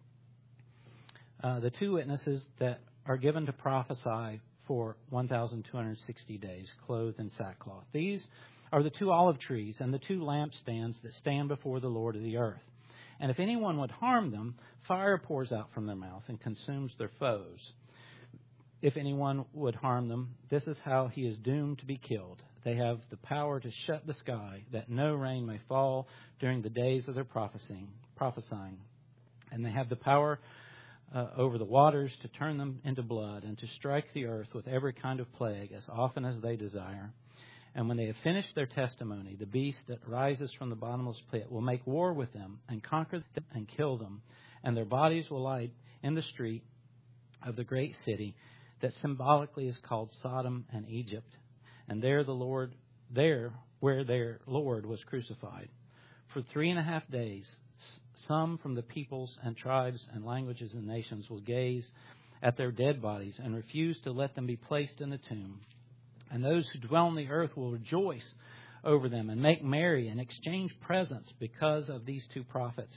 The two witnesses that are given to prophesy for 1,260 days, clothed in sackcloth. These are the two olive trees and the two lampstands that stand before the Lord of the earth. And if anyone would harm them, fire pours out from their mouth and consumes their foes. If anyone would harm them, this is how he is doomed to be killed. They have the power to shut the sky, that no rain may fall during the days of their prophesying. And they have the power over the waters to turn them into blood and to strike the earth with every kind of plague as often as they desire. And when they have finished their testimony, the beast that rises from the bottomless pit will make war with them and conquer them and kill them. And their bodies will lie in the street of the great city that symbolically is called Sodom and Egypt. And there where their Lord was crucified. For 3.5 days, some from the peoples and tribes and languages and nations will gaze at their dead bodies and refuse to let them be placed in the tomb. And those who dwell on the earth will rejoice over them and make merry and exchange presents because of these two prophets.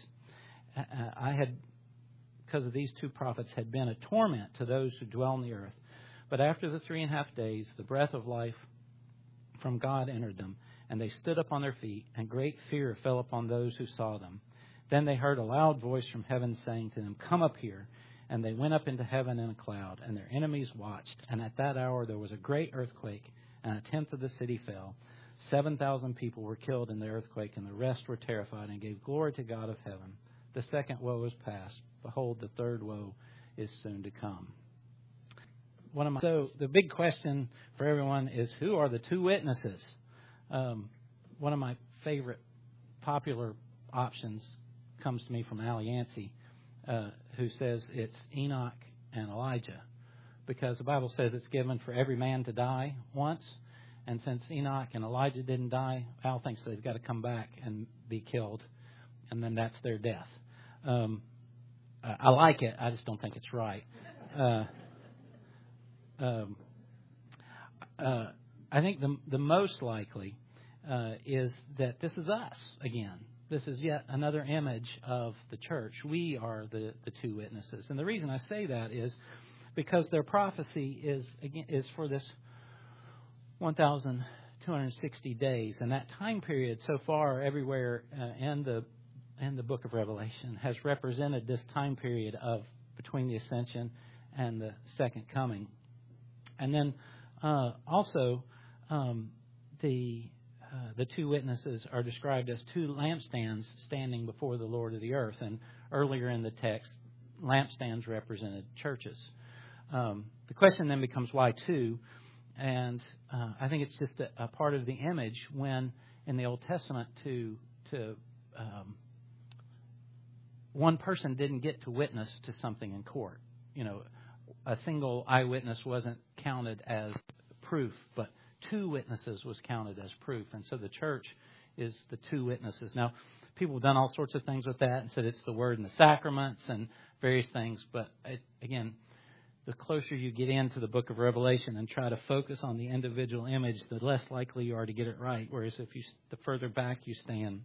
Because of these two prophets had been a torment to those who dwell on the earth. But after the 3.5 days, the breath of life from God entered them, and they stood up on their feet, and great fear fell upon those who saw them. Then they heard a loud voice from heaven saying to them, "Come up here." And they went up into heaven in a cloud, and their enemies watched. And at that hour there was a great earthquake, and 1/10 of the city fell. 7,000 people were killed in the earthquake, and the rest were terrified and gave glory to God of heaven. The second woe is past. Behold, the third woe is soon to come. So the big question for everyone is, who are the two witnesses? One of my favorite popular options comes to me from Al Yancey, who says it's Enoch and Elijah, because the Bible says it's given for every man to die once. And since Enoch and Elijah didn't die, Al thinks they've got to come back and be killed, and then that's their death. I like it. I just don't think it's right. I think the most likely is that this is us again. This is yet another image of the church. We are the two witnesses. And the reason I say that is because their prophecy is for this 1,260 days. And that time period so far everywhere in the book of Revelation has represented this time period of between the ascension and the second coming. And then also the two witnesses are described as two lampstands standing before the Lord of the earth. And earlier in the text, lampstands represented churches. The question then becomes, why two? And I think it's just a part of the image when in the Old Testament one person didn't get to witness to something in court. You know, a single eyewitness wasn't counted as proof, but two witnesses was counted as proof. And so the church is the two witnesses. Now, people have done all sorts of things with that and said it's the word and the sacraments and various things. But again, the closer you get into the book of Revelation and try to focus on the individual image, the less likely you are to get it right. Whereas the further back you stand,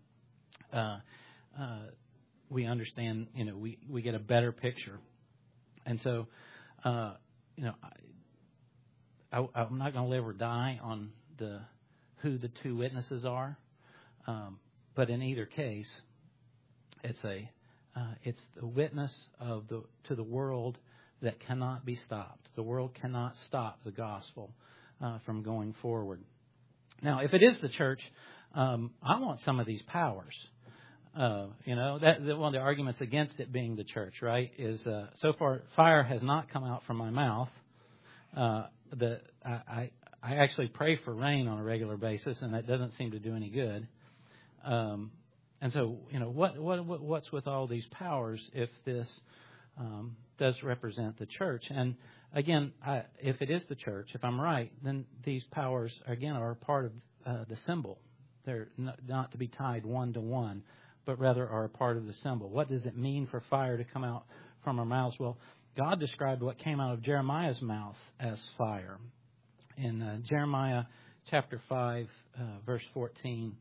we understand, we get a better picture. And so I'm not going to live or die on who the two witnesses are, but in either case, it's the witness to the world that cannot be stopped. The world cannot stop the gospel from going forward. Now, if it is the church, I want some of these powers. That one of the arguments against it being the church, right, is so far fire has not come out from my mouth. I actually pray for rain on a regular basis, and that doesn't seem to do any good. And so, what's with all these powers if this does represent the church? And again, if it is the church, if I'm right, then these powers again are a part of the symbol. They're not to be tied one to one, but rather are a part of the symbol. What does it mean for fire to come out from our mouths? Well, God described what came out of Jeremiah's mouth as fire. In Jeremiah chapter 5, verse 14,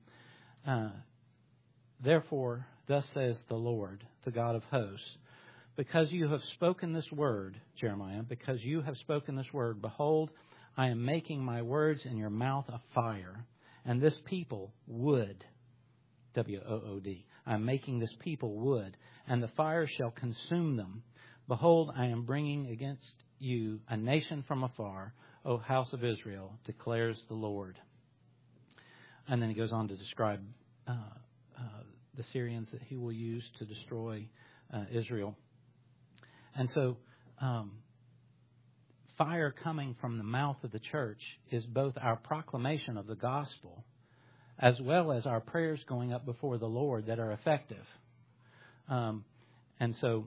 therefore, thus says the Lord, the God of hosts, because you have spoken this word, Jeremiah, because you have spoken this word, behold, I am making my words in your mouth a fire, and this people wood, W-O-O-D. I am making this people wood, and the fire shall consume them. Behold, I am bringing against you a nation from afar, O house of Israel, declares the Lord. And then he goes on to describe the Syrians that he will use to destroy Israel. And so fire coming from the mouth of the church is both our proclamation of the gospel as well as our prayers going up before the Lord that are effective. And so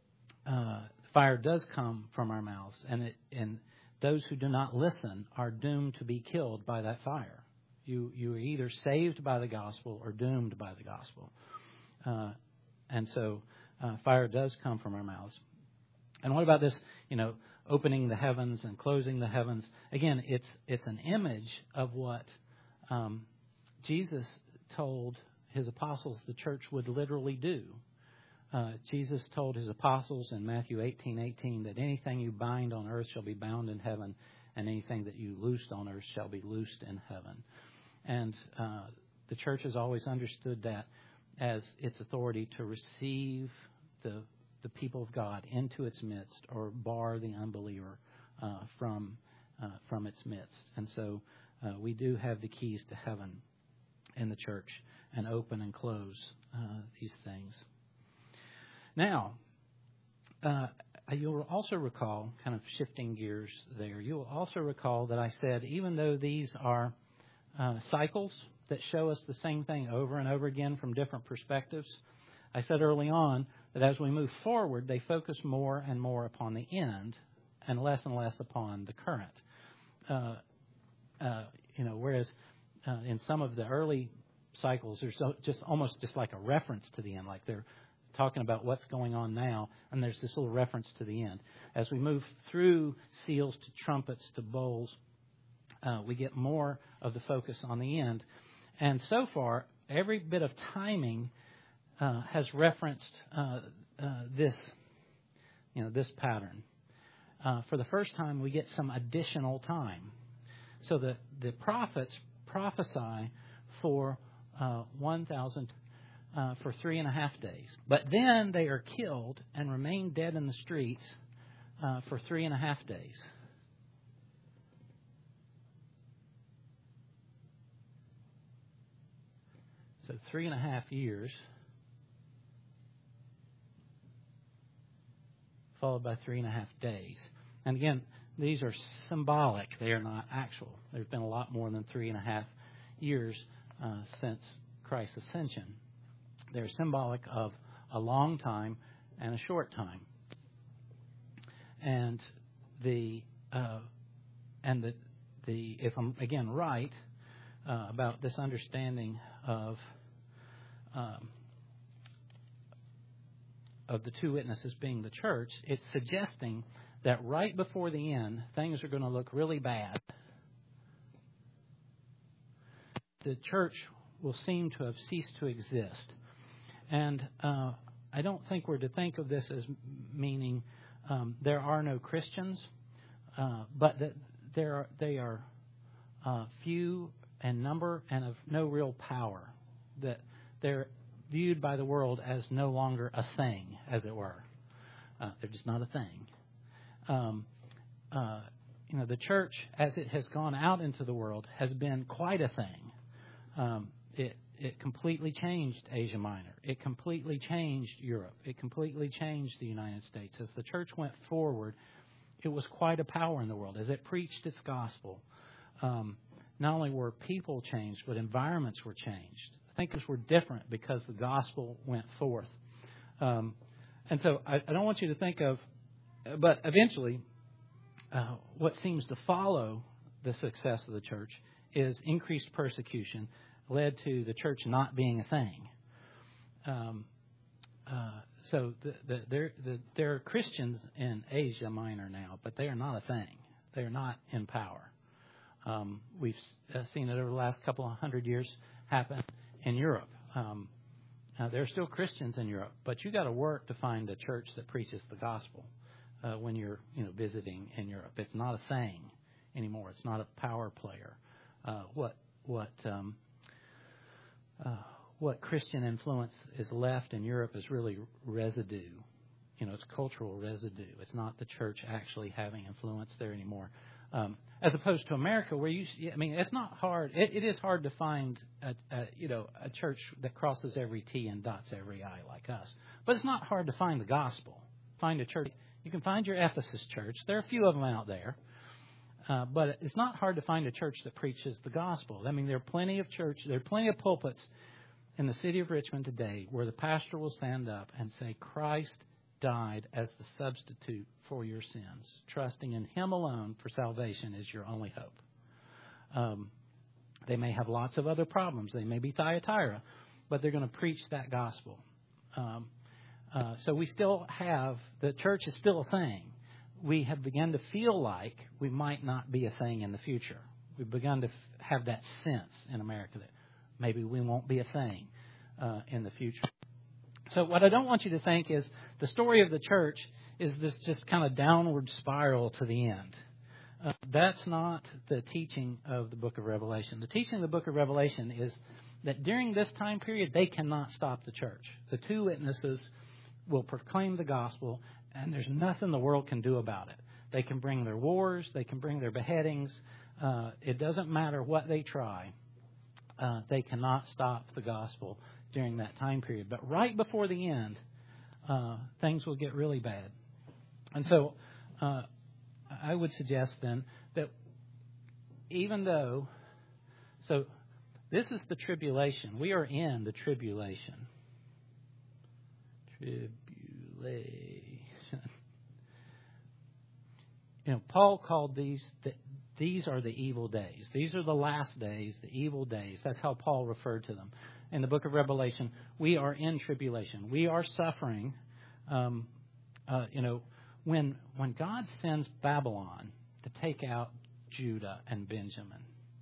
fire does come from our mouths, and those who do not listen are doomed to be killed by that fire. You are either saved by the gospel or doomed by the gospel. And so fire does come from our mouths. And what about this, opening the heavens and closing the heavens? Again, it's an image of what Jesus told his apostles the church would literally do. Jesus told his apostles in Matthew 18:18 that anything you bind on earth shall be bound in heaven, and anything that you loosed on earth shall be loosed in heaven. And the church has always understood that as its authority to receive the people of God into its midst or bar the unbeliever from its midst. And so we do have the keys to heaven in the church and open and close these things. Now, you'll also recall, kind of shifting gears there, you'll also recall that I said even though these are cycles that show us the same thing over and over again from different perspectives, I said early on that as we move forward, they focus more and more upon the end and less upon the current. Whereas in some of the early cycles, there's just almost just like a reference to the end, like they're talking about what's going on now, and there's this little reference to the end. As we move through seals to trumpets to bowls, we get more of the focus on the end. And so far, every bit of timing has referenced this pattern. For the first time, we get some additional time. So the prophets prophesy for 1,000 for 3.5 days. But then they are killed and remain dead in the streets for 3.5 days. So 3.5 years, followed by 3.5 days. And again, these are symbolic. They are not actual. There's been a lot more than 3.5 years since Christ's ascension. They're symbolic of a long time and a short time. And if I'm again right about this understanding of the two witnesses being the church, it's suggesting that right before the end, things are going to look really bad. The church will seem to have ceased to exist. And I don't think we're to think of this as meaning there are no Christians, but they are few in number and of no real power. That they're viewed by the world as no longer a thing, as it were. They're just not a thing. The church, as it has gone out into the world, has been quite a thing. It completely changed Asia Minor. It completely changed Europe. It completely changed the United States. As the church went forward, it was quite a power in the world. As it preached its gospel, not only were people changed, but environments were changed. Thinkers were different because the gospel went forth. And so I don't want you to think of, but eventually, what seems to follow the success of the church is increased persecution led to the church not being a thing. So there are Christians in Asia Minor now, but they are not a thing. They are not in power. We've seen it over the last couple of hundred years happen in Europe. There are still Christians in Europe, but you got to work to find a church that preaches the gospel when you're visiting in Europe. It's not a thing anymore. It's not a power player. What Christian influence is left in Europe is really residue. It's cultural residue. It's not the church actually having influence there anymore. As opposed to America, where it's not hard. It is hard to find a church that crosses every T and dots every I like us. But it's not hard to find the gospel. Find a church. You can find your Ephesus church. There are a few of them out there. But it's not hard to find a church that preaches the gospel. There are plenty of there are plenty of pulpits in the city of Richmond today where the pastor will stand up and say, Christ died as the substitute for your sins. Trusting in Him alone for salvation is your only hope. They may have lots of other problems. They may be Thyatira, but they're going to preach that gospel. So we still have, the church is still a thing. We have begun to feel like we might not be a thing in the future. We've begun to have that sense in America that maybe we won't be a thing in the future. So what I don't want you to think is the story of the church is this just kind of downward spiral to the end. That's not the teaching of the book of Revelation. The teaching of the book of Revelation is that during this time period, they cannot stop the church. The two witnesses will proclaim the gospel, and there's nothing the world can do about it. They can bring their wars. They can bring their beheadings. It doesn't matter what they try. They cannot stop the gospel during that time period. But right before the end, things will get really bad. And so I would suggest then that even though, so this is the tribulation. We are in the tribulation. Paul called these are the evil days. These are the last days, the evil days. That's how Paul referred to them. In the book of Revelation, we are in tribulation. We are suffering. When God sends Babylon to take out Judah and Benjamin,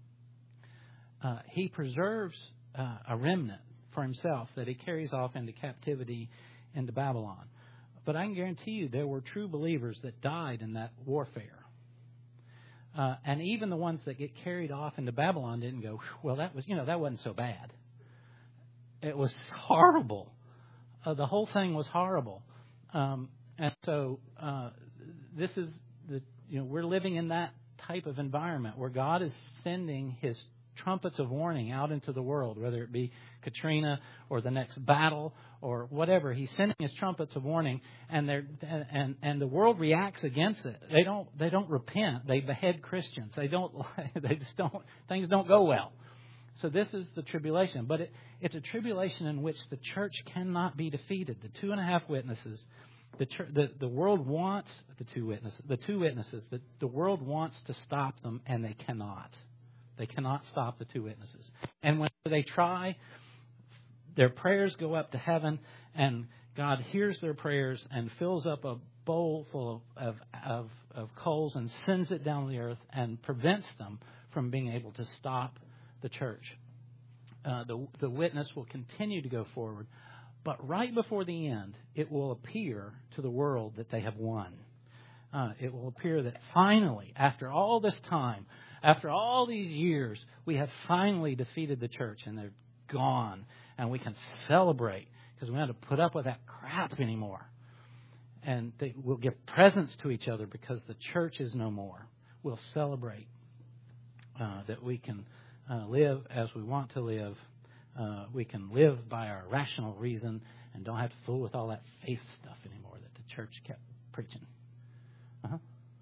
He preserves a remnant for Himself that He carries off into captivity into Babylon. But I can guarantee you there were true believers that died in that warfare. And even the ones that get carried off into Babylon didn't go, well, that wasn't so bad. It was horrible. The whole thing was horrible. And so this is we're living in that type of environment where God is sending His trumpets of warning out into the world, whether it be Katrina or the next battle or whatever. He's sending His trumpets of warning, and the world reacts against it. They don't repent. They behead Christians. They just don't. Things don't go well. So this is the tribulation, but it's a tribulation in which the church cannot be defeated. The 2.5 witnesses. The world wants the two witnesses. The world wants to stop them, and they cannot. They cannot stop the two witnesses. And when they try, their prayers go up to heaven, and God hears their prayers and fills up a bowl full of coals and sends it down the earth and prevents them from being able to stop the church. The witness will continue to go forward. But right before the end, it will appear to the world that they have won. it will appear that finally, after all this time, after all these years, we have finally defeated the church and they're gone. And we can celebrate because we don't have to put up with that crap anymore. And we'll give presents to each other because the church is no more. We'll celebrate that we can live as we want to live. We can live by our rational reason and don't have to fool with all that faith stuff anymore that the church kept preaching. Uh-huh.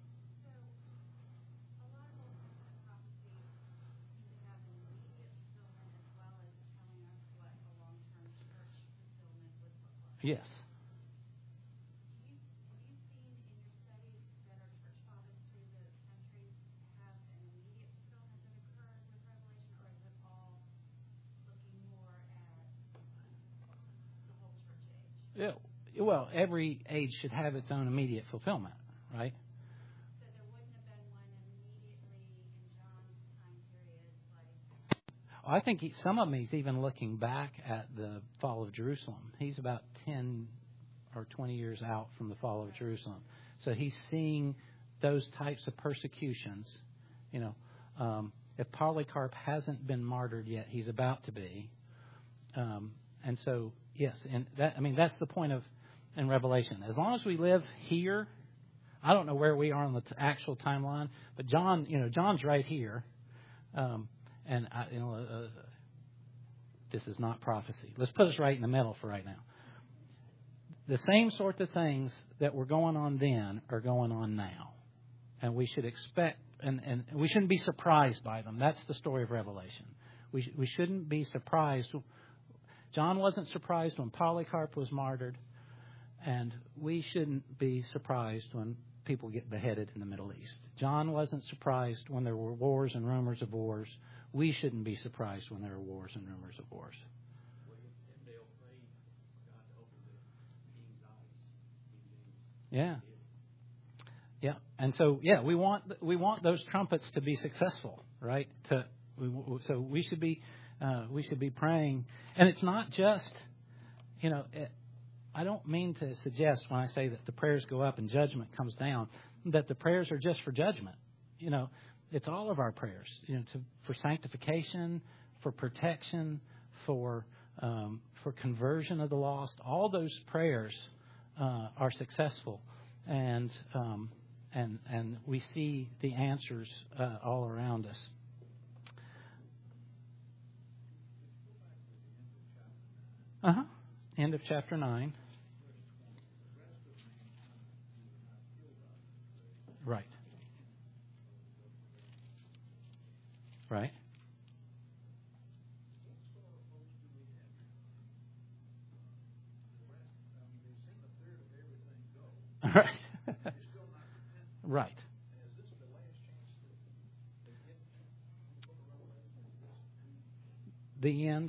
Yes. Yeah. Well, every age should have its own immediate fulfillment, right? So there wouldn't have been one immediately in John's time period. I think some of them he's even looking back at the fall of Jerusalem. He's about 10 or 20 years out from the fall of Jerusalem. So he's seeing those types of persecutions. If Polycarp hasn't been martyred yet, he's about to be. And so, yes, and that's the point in Revelation. As long as we live here, I don't know where we are on the actual timeline, but John's right here. This is not prophecy. Let's put us right in the middle for right now. The same sort of things that were going on then are going on now. And we should expect, and we shouldn't be surprised by them. That's the story of Revelation. We shouldn't be surprised. John wasn't surprised when Polycarp was martyred. And we shouldn't be surprised when people get beheaded in the Middle East. John wasn't surprised when there were wars and rumors of wars. We shouldn't be surprised when there are wars and rumors of wars. Yeah. Yeah. And so, we want those trumpets to be successful, right? So we should be praying. And it's not just, I don't mean to suggest when I say that the prayers go up and judgment comes down, that the prayers are just for judgment. It's all of our prayers, for sanctification, for protection, for conversion of the lost. All those prayers are successful, and we see the answers all around us. End of chapter 9. Right. Right. Right. Right. The end?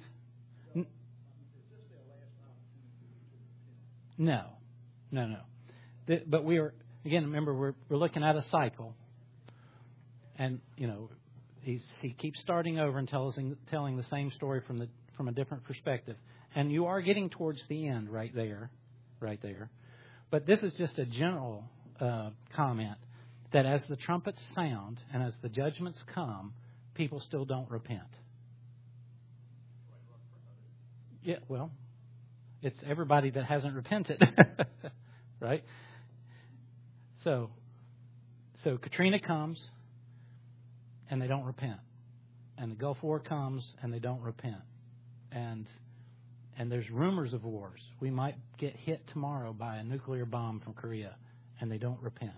No. But we are, again, remember, we're looking at a cycle. And, he keeps starting over and telling the same story from a different perspective. And you are getting towards the end right there. But this is just a general comment that as the trumpets sound and as the judgments come, people still don't repent. Yeah, well, it's everybody that hasn't repented, right? So Katrina comes and they don't repent, and the Gulf War comes and they don't repent, and there's rumors of wars. We might get hit tomorrow by a nuclear bomb from Korea, and they don't repent.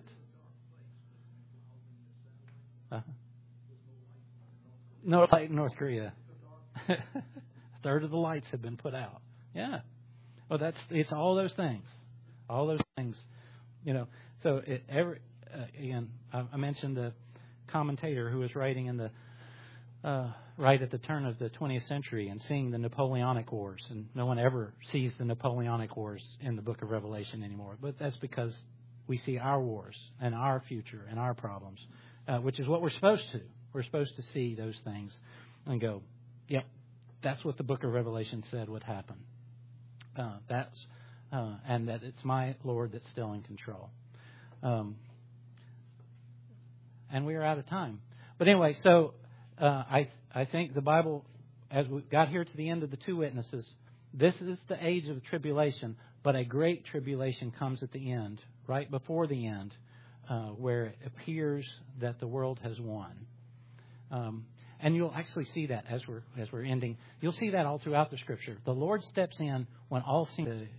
No light in North Korea. A third of the lights have been put out. Yeah. Well, it's all those things. All those things. So again, I mentioned the commentator who was writing in the right at the turn of the 20th century and seeing the Napoleonic Wars, and no one ever sees the Napoleonic Wars in the book of Revelation anymore. But that's because we see our wars and our future and our problems, which is what we're supposed to. We're supposed to see those things and go, yep, that's what the book of Revelation said would happen. And that it's my Lord that's still in control. and we are out of time. But anyway, so I think the Bible, as we got here to the end of the two witnesses, this is the age of the tribulation, but a great tribulation comes at the end, right before the end, where it appears that the world has won. And you'll actually see that as we're ending. You'll see that all throughout the Scripture. The Lord steps in when all seems.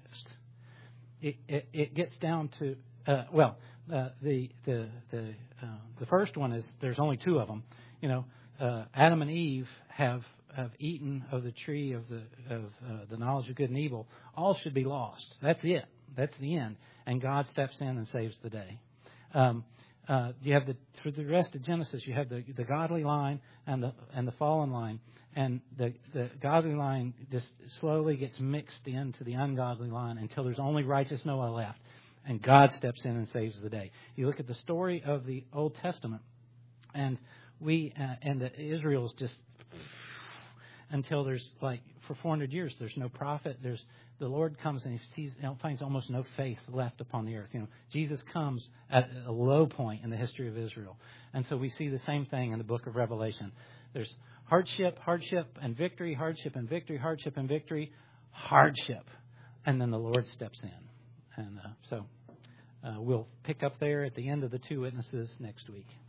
It gets down to the first one is there's only two of them. Adam and Eve have eaten of the tree of the knowledge of good and evil. All should be lost. That's it. That's the end. And God steps in and saves the day. You have through the rest of Genesis, you have the godly line and the fallen line, and the godly line just slowly gets mixed into the ungodly line until there's only righteous Noah left, and God steps in and saves the day. You look at the story of the Old Testament, and Israel's just until there's for 400 years there's no prophet. The Lord comes and he finds almost no faith left upon the earth. Jesus comes at a low point in the history of Israel. And so we see the same thing in the book of Revelation. There's hardship and victory, hardship and victory, hardship and victory, hardship. And then the Lord steps in. And so we'll pick up there at the end of the two witnesses next week.